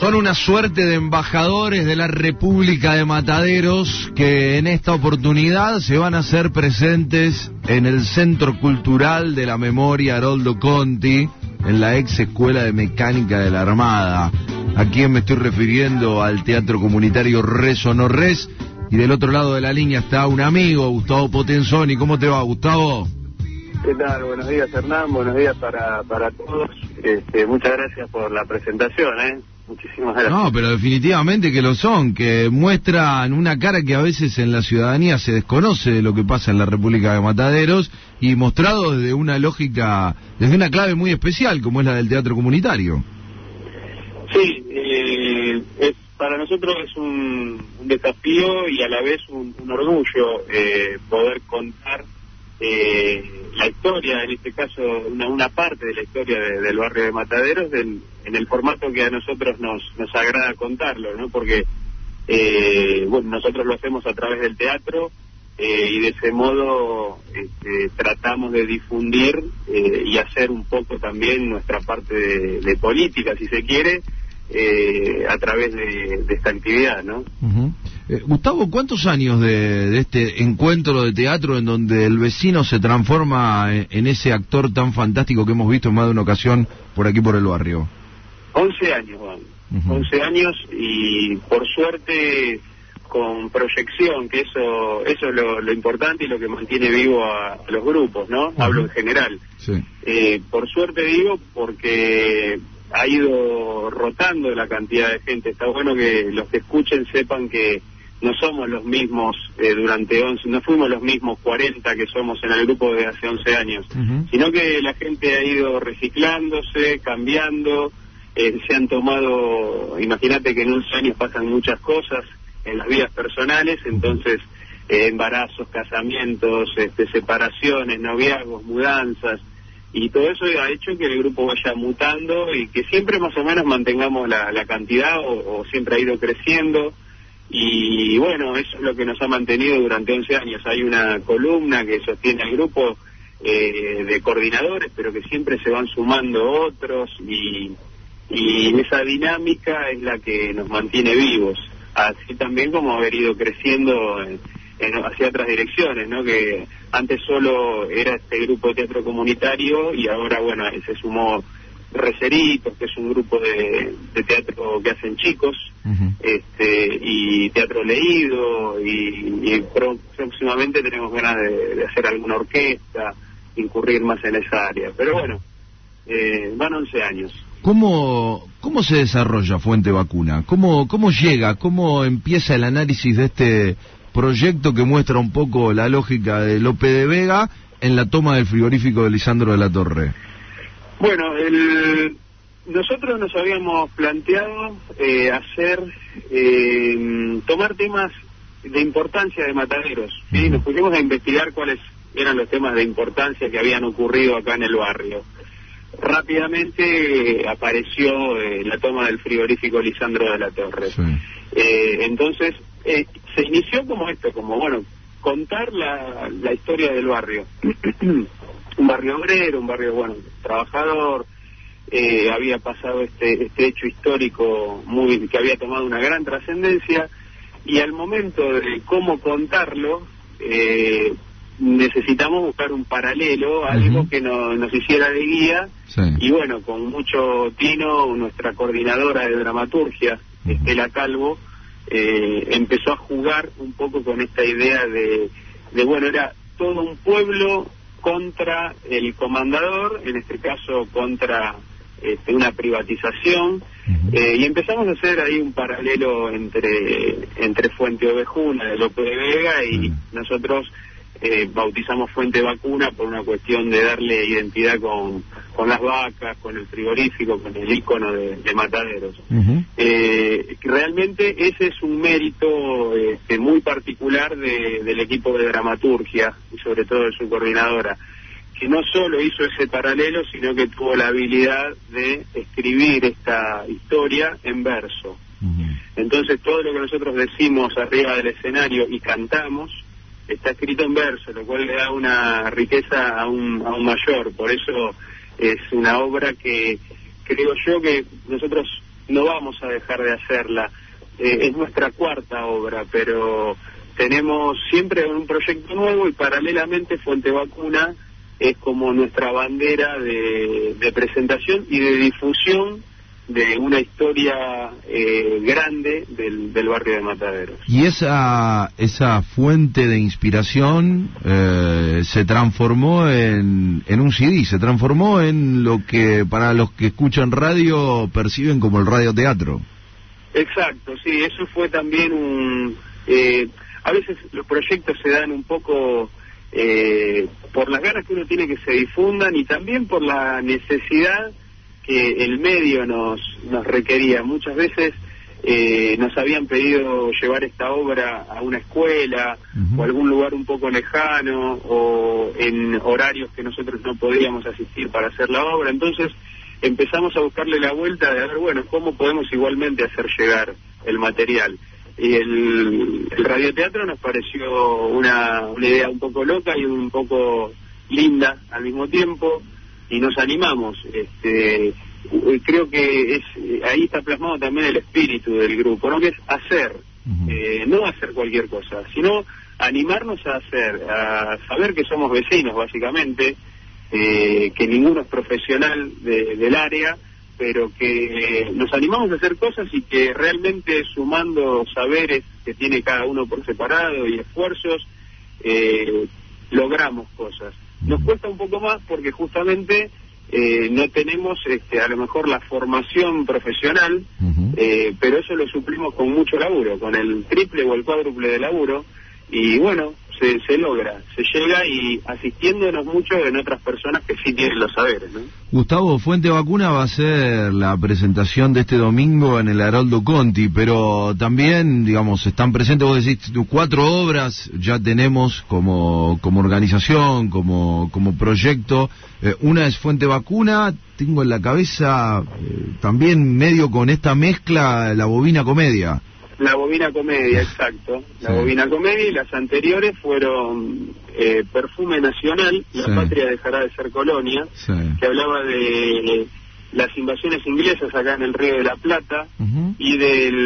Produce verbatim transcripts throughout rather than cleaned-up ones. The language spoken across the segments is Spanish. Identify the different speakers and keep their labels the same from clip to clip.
Speaker 1: Son una suerte de embajadores de la República de Mataderos que en esta oportunidad se van a hacer presentes en el Centro Cultural de la Memoria Haroldo Conti, en la ex Escuela de Mecánica de la Armada. ¿A quién me estoy refiriendo? Al Teatro Comunitario Res o No Res. Y del otro lado de la línea está un amigo, Gustavo Potenzoni. ¿Cómo te va, Gustavo?
Speaker 2: ¿Qué tal? Buenos días, Hernán. Buenos días para, para todos. Este, muchas gracias por la presentación, ¿eh? Muchísimas gracias.
Speaker 1: No, pero definitivamente que lo son, que muestran una cara que a veces en la ciudadanía se desconoce de lo que pasa en la República de Mataderos, y mostrado desde una lógica, desde una clave muy especial, como es la del teatro comunitario.
Speaker 2: Sí, eh, es, para nosotros es un, un desafío y a la vez un, un orgullo eh, poder contar eh, la historia, en este caso una, una parte de la historia de, del barrio de Mataderos en, en el formato que a nosotros nos, nos agrada contarlo, ¿no? Porque eh, bueno, nosotros lo hacemos a través del teatro eh, y de ese modo este, tratamos de difundir eh, y hacer un poco también nuestra parte de, de política, si se quiere, eh, a través de, de esta actividad, ¿no?
Speaker 1: Uh-huh. Eh, Gustavo, ¿cuántos años de, de este encuentro de teatro en donde el vecino se transforma en, en ese actor tan fantástico que hemos visto en más de una ocasión por aquí por el barrio?
Speaker 2: once años, Juan. Uh-huh. once años y por suerte con proyección, que eso eso es lo, lo importante y lo que mantiene vivo a, a los grupos, ¿no? Uh-huh. Hablo en general.
Speaker 1: Sí.
Speaker 2: Eh, por suerte digo porque ha ido rotando la cantidad de gente. Está bueno que los que escuchen sepan que no somos los mismos eh, durante once, no fuimos los mismos cuarenta que somos en el grupo de hace once años, uh-huh. sino que la gente ha ido reciclándose, cambiando, eh, se han tomado, imagínate que en once años pasan muchas cosas en las vidas personales, entonces eh, embarazos, casamientos, este, separaciones, noviazgos, mudanzas, y todo eso ha hecho que el grupo vaya mutando y que siempre más o menos mantengamos la, la cantidad o, o siempre ha ido creciendo. Y bueno, eso es lo que nos ha mantenido durante once años. Hay una columna que sostiene al grupo eh, de coordinadores, pero que siempre se van sumando otros y, y esa dinámica es la que nos mantiene vivos. Así también como haber ido creciendo en, en, hacia otras direcciones, ¿no? Que antes solo era este grupo de teatro comunitario y ahora, bueno, se sumó Receritos, que es un grupo de, de teatro que hacen chicos, uh-huh. este y teatro leído, y, y próximamente tenemos ganas de, de hacer alguna orquesta, incurrir más en esa área. Pero bueno, eh, van once años.
Speaker 1: ¿Cómo, cómo se desarrolla Fuente Vacuna? ¿Cómo, cómo llega? ¿Cómo empieza el análisis de este proyecto que muestra un poco la lógica de Lope de Vega en la toma del frigorífico de Lisandro de la Torre?
Speaker 2: Bueno, el, nosotros nos habíamos planteado eh, hacer, eh, tomar temas de importancia de Mataderos, ¿sí? Nos pusimos a investigar cuáles eran los temas de importancia que habían ocurrido acá en el barrio. Rápidamente eh, apareció eh, la toma del frigorífico Lisandro de la Torre. Sí. Eh, entonces, eh, se inició como esto, como, bueno, contar la, la historia del barrio. Un barrio obrero, un barrio, bueno, trabajador, eh, había pasado este este hecho histórico muy que había tomado una gran trascendencia, y al momento de cómo contarlo, eh, necesitamos buscar un paralelo, algo uh-huh. que no, nos hiciera de guía, sí. Y bueno, con mucho tino, nuestra coordinadora de dramaturgia, uh-huh. Estela Calvo, eh, empezó a jugar un poco con esta idea de, de, bueno, era todo un pueblo contra el comandador, en este caso contra este, una privatización, uh-huh. eh, y empezamos a hacer ahí un paralelo entre entre Fuente Ovejuna de Lope de Vega y uh-huh. nosotros eh, bautizamos Fuente Vacuna por una cuestión de darle identidad con, con las vacas, con el frigorífico, con el ícono de, de Mataderos. Uh-huh. Eh, realmente ese es un mérito este, muy particular de, del equipo de dramaturgia y sobre todo de su coordinadora, que no solo hizo ese paralelo, sino que tuvo la habilidad de escribir esta historia en verso. Uh-huh. Entonces todo lo que nosotros decimos arriba del escenario y cantamos está escrito en verso, lo cual le da una riqueza aún, aún mayor. Por eso es una obra que creo yo que nosotros no vamos a dejar de hacerla. Eh, es nuestra cuarta obra, pero tenemos siempre un proyecto nuevo y paralelamente Fuente Vacuna es como nuestra bandera de, de presentación y de difusión de una historia eh, grande del, del barrio de Mataderos.
Speaker 1: Y esa esa fuente de inspiración eh, se transformó en, en un C D, se transformó en lo que para los que escuchan radio perciben como el radioteatro.
Speaker 2: Exacto, sí, eso fue también un... Eh, a veces los proyectos se dan un poco eh, por las ganas que uno tiene que se difundan y también por la necesidad que el medio nos nos requería. Muchas veces eh, nos habían pedido llevar esta obra a una escuela uh-huh. o a algún lugar un poco lejano o en horarios que nosotros no podíamos asistir para hacer la obra. Entonces empezamos a buscarle la vuelta de a ver, bueno, cómo podemos igualmente hacer llegar el material. Y el, el radioteatro nos pareció una, una idea un poco loca y un poco linda al mismo tiempo. Y nos animamos, este, creo que es ahí está plasmado también el espíritu del grupo, ¿no? Que es hacer, uh-huh. eh, no hacer cualquier cosa, sino animarnos a hacer, a saber que somos vecinos básicamente, eh, que ninguno es profesional de, del área, pero que nos animamos a hacer cosas y que realmente sumando saberes que tiene cada uno por separado y esfuerzos, eh, logramos cosas. Nos cuesta un poco más porque justamente eh, no tenemos este, a lo mejor la formación profesional, uh-huh. eh, pero eso lo suplimos con mucho laburo, con el triple o el cuádruple de laburo, y bueno, se, se logra, se llega y asistiéndonos mucho en otras personas que sí tienen los saberes, ¿no?
Speaker 1: Gustavo, Fuente Vacuna va a ser la presentación de este domingo en el Haroldo Conti, pero también, digamos, están presentes, vos decís, cuatro obras ya tenemos como como organización, como como proyecto. Eh, una es Fuente Vacuna, tengo en la cabeza eh, también medio con esta mezcla la Bobina Comedia.
Speaker 2: La Bobina Comedia, exacto. La sí. Bobina Comedia, y las anteriores fueron eh, Perfume Nacional, La sí. Patria dejará de ser colonia, sí. que hablaba de las invasiones inglesas acá en el Río de la Plata, uh-huh. y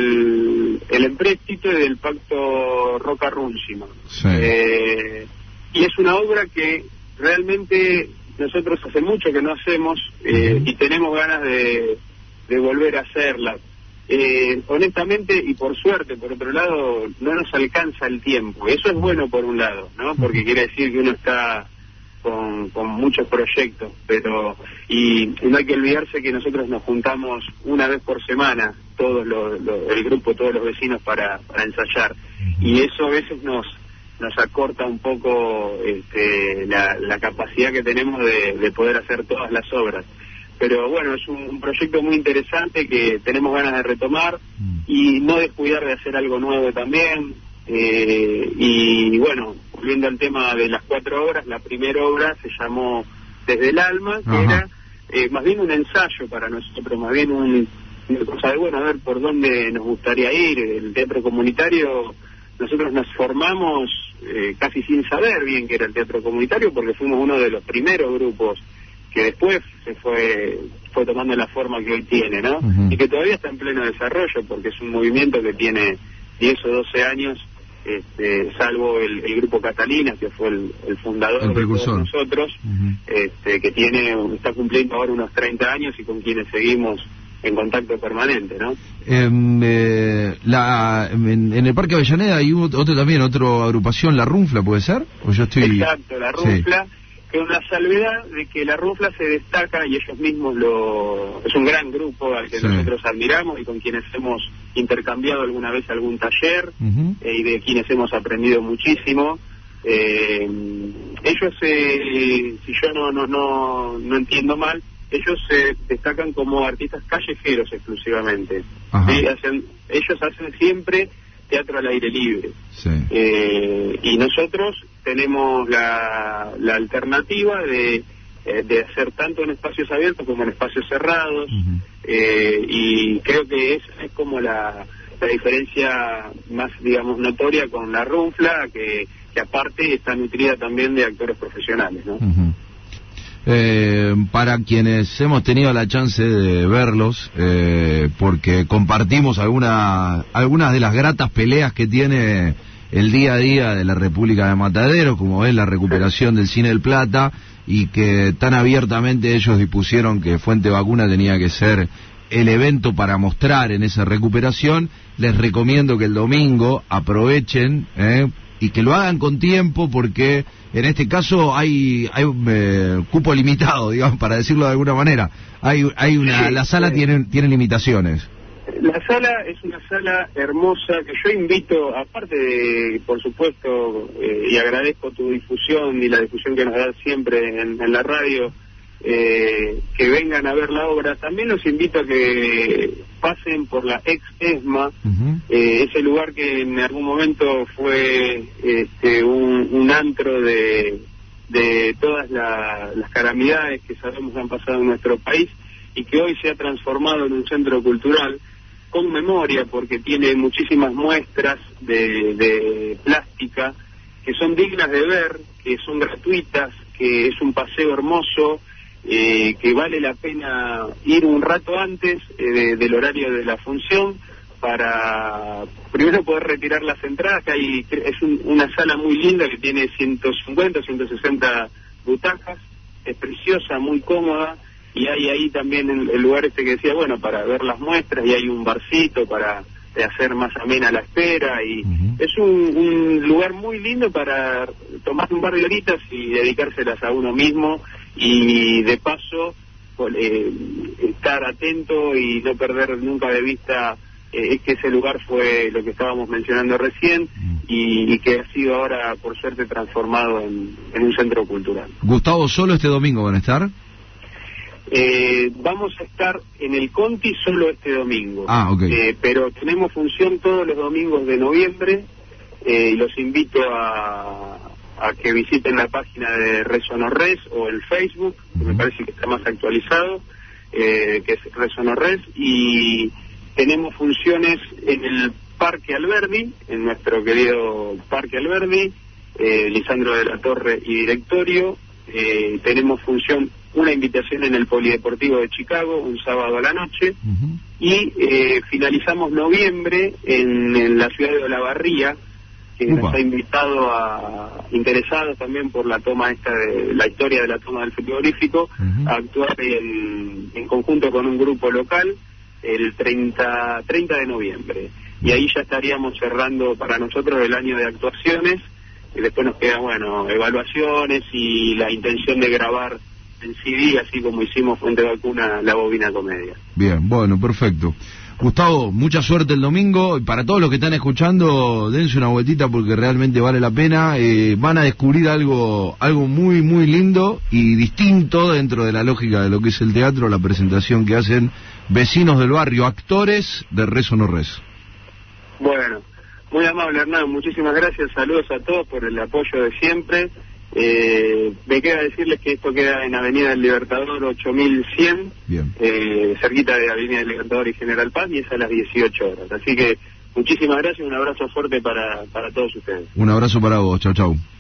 Speaker 2: del el empréstito y del pacto Roca-Rúncima. Sí. Eh, y es una obra que realmente nosotros hace mucho que no hacemos, eh, uh-huh. y tenemos ganas de, de volver a hacerla. Eh, honestamente y por suerte, por otro lado, no nos alcanza el tiempo. Eso es bueno por un lado, ¿no? Porque quiere decir que uno está con, con muchos proyectos, pero y, y no hay que olvidarse que nosotros nos juntamos una vez por semana, todos los, los, el grupo, todos los vecinos para, para ensayar, y eso a veces nos nos acorta un poco este, la, la capacidad que tenemos de, de poder hacer todas las obras. Pero bueno, es un, un proyecto muy interesante que tenemos ganas de retomar y no descuidar de hacer algo nuevo también. Eh, y bueno, volviendo al tema de las cuatro obras, la primera obra se llamó Desde el Alma, que Ajá. era eh, más bien un ensayo para nosotros, más bien un, una cosa de, bueno, a ver por dónde nos gustaría ir. El teatro comunitario, nosotros nos formamos eh, casi sin saber bien qué era el teatro comunitario, porque fuimos uno de los primeros grupos que después se fue fue tomando la forma que hoy tiene, ¿no? Uh-huh. Y que todavía está en pleno desarrollo, porque es un movimiento que tiene diez o doce años, este, salvo el, el grupo Catalina, que fue el, el fundador el de todos nosotros, uh-huh. este, que tiene está cumpliendo ahora unos treinta años y con quienes seguimos en contacto permanente, ¿no?
Speaker 1: Eh, eh, la, en, en el Parque Avellaneda hay otro también, otra agrupación, La Runfla, ¿puede ser? ¿O yo estoy...
Speaker 2: Exacto, La Runfla. Sí. Que una salvedad de que la Runfla se destaca, y ellos mismos lo... es un gran grupo al que sí. nosotros admiramos y con quienes hemos intercambiado alguna vez algún taller, uh-huh. eh, y de quienes hemos aprendido muchísimo. Eh, ellos, eh, si yo no, no, no, no entiendo mal, ellos se destacan como artistas callejeros exclusivamente. ¿Sí? Hacen, ellos hacen siempre teatro al aire libre. Sí. Eh, y nosotros tenemos la, la alternativa de, eh, de hacer tanto en espacios abiertos como en espacios cerrados, uh-huh. eh, y creo que esa es como la, la diferencia más, digamos, notoria con La Runfla, que, que aparte está nutrida también de actores profesionales, ¿no? Uh-huh.
Speaker 1: Eh, para quienes hemos tenido la chance de verlos, eh, porque compartimos alguna, algunas de las gratas peleas que tiene el día a día de la República de Mataderos, como es la recuperación del Cine del Plata, y que tan abiertamente ellos dispusieron que Fuente Vacuna tenía que ser el evento para mostrar en esa recuperación. Les recomiendo que el domingo aprovechen, eh, y que lo hagan con tiempo, porque en este caso hay hay un eh, cupo limitado, digamos, para decirlo de alguna manera. Hay hay una
Speaker 2: sí,
Speaker 1: la sala
Speaker 2: sí.
Speaker 1: tiene tiene limitaciones.
Speaker 2: La sala es una sala hermosa que yo invito, aparte de, por supuesto, eh, y agradezco tu difusión y la difusión que nos das siempre en, en la radio, eh, que vengan a ver la obra. También los invito a que pasen por la ex ESMA, uh-huh. eh, ese lugar que en algún momento fue este, un, un antro de, de todas la, las calamidades que sabemos han pasado en nuestro país, y que hoy se ha transformado en un centro cultural con memoria, porque tiene muchísimas muestras de, de plástica que son dignas de ver, que son gratuitas, que es un paseo hermoso, eh, que vale la pena ir un rato antes eh, de, del horario de la función para primero poder retirar las entradas, que hay, es un, una sala muy linda que tiene ciento cincuenta, ciento sesenta butacas, es preciosa, muy cómoda. Y hay ahí también el, el lugar este que decía, bueno, para ver las muestras, y hay un barcito para de hacer más amena la espera, y uh-huh. es un, un lugar muy lindo para tomar un par de horitas y dedicárselas a uno mismo, y de paso eh, estar atento y no perder nunca de vista eh, que ese lugar fue lo que estábamos mencionando recién, uh-huh. y, y que ha sido ahora, por suerte, transformado en, en un centro cultural.
Speaker 1: Gustavo, ¿solo este domingo van a estar?
Speaker 2: Eh, vamos a estar en el Conti solo este domingo.
Speaker 1: Ah, ok.
Speaker 2: Eh, pero tenemos función todos los domingos de noviembre, eh, y los invito a, a que visiten la página de Resonorres o el Facebook, que uh-huh. me parece que está más actualizado, eh, que es Resonorres, y tenemos funciones en el Parque Alberdi, en nuestro querido Parque Alberdi, eh, Lisandro de la Torre y directorio. Eh, tenemos función, una invitación en el Polideportivo de Chicago, un sábado a la noche, uh-huh. y eh, finalizamos noviembre en, en la ciudad de Olavarría, que Upa. nos ha invitado a interesados también por la toma esta de la historia de la toma del frigorífico, uh-huh. a actuar en, en conjunto con un grupo local el treinta de noviembre, y ahí ya estaríamos cerrando para nosotros el año de actuaciones, y después nos quedan, bueno, evaluaciones y la intención de grabar en C D, así como hicimos Fuente Vacuna, La Bobina Comedia.
Speaker 1: Bien, bueno, perfecto. Gustavo, mucha suerte el domingo. Para todos los que están escuchando, dense una vueltita porque realmente vale la pena. Eh, van a descubrir algo algo muy, muy lindo y distinto dentro de la lógica de lo que es el teatro, la presentación que hacen vecinos del barrio, actores de Res o No Res.
Speaker 2: Bueno, muy amable, Hernán, muchísimas gracias, saludos a todos por el apoyo de siempre. Eh, me queda decirles que esto queda en Avenida del Libertador ocho mil cien, eh, cerquita de Avenida del Libertador y General Paz, y es a las dieciocho horas. Así que muchísimas gracias, un abrazo fuerte para, para todos ustedes.
Speaker 1: Un abrazo para vos, chau chau.